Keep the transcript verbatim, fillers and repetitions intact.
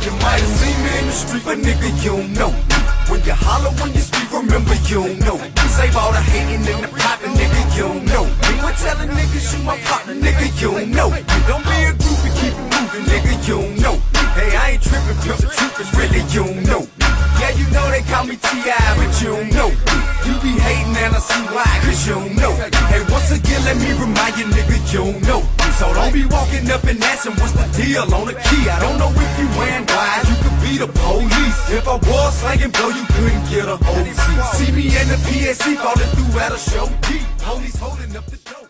You might have seen me in the street, but nigga, you don't know. When you holler, when you speak, remember you don't know. Save all the hating in the poppin', nigga, you don't know. When telling niggas you my partner, nigga, you don't know. Don't be a groupie, keep it moving, nigga, you don't know. Hey, I ain't trippin', but the truth is really you don't know. Yeah, you know they call me T I, but you don't know. You be hating and I see why, cause you don't know. Hey, once again, let me remind you, nigga, you don't know. So don't be walking up and asking what's the deal on the key. I don't know if you wearing wise, you could be the police. If I was slanging blow, you couldn't get a hold. See me in the P S C falling through at a show. Police holding up the door.